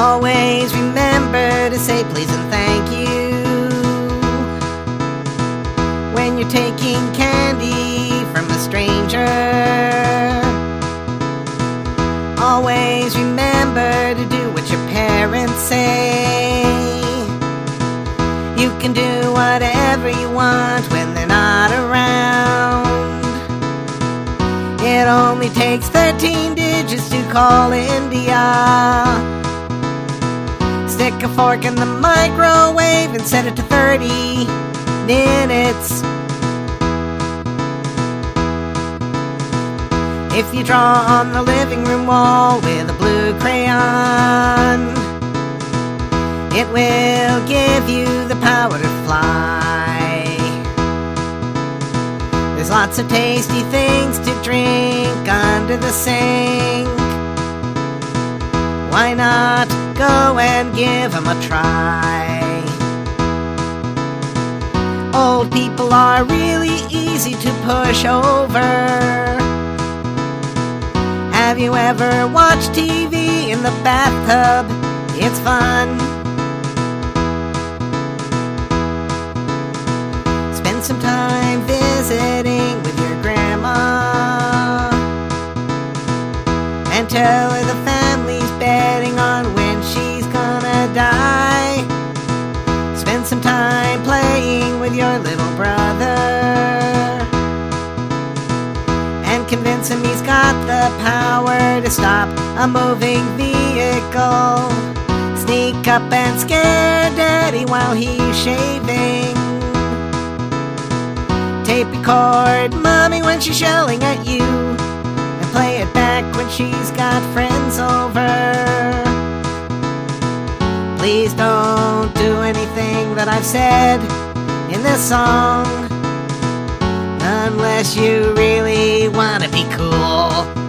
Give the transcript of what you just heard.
Always remember to say please and thank you when you're taking candy from a stranger. Always remember to do what your parents say. You can do whatever you want when they're not around. It only takes 13 digits to call India. Stick a fork in the microwave and set it to 30 minutes. If you draw on the living room wall with a blue crayon, it will give you the power to fly. There's lots of tasty things to drink under the sink. Why not go and give them a try? Old people are really easy to push over. Have you ever watched TV in the bathtub? It's fun. Spend some time visiting with your grandma and tell her the family's betting on when she's gonna die. Spend some time playing with your little brother and convince him he's got the power to stop a moving vehicle. Sneak up and scare Daddy while he's shaving. Tape record Mommy when she's yelling at you, and play it back when she's got friends over. Please don't do anything that I've said in this song unless you really want to be cool.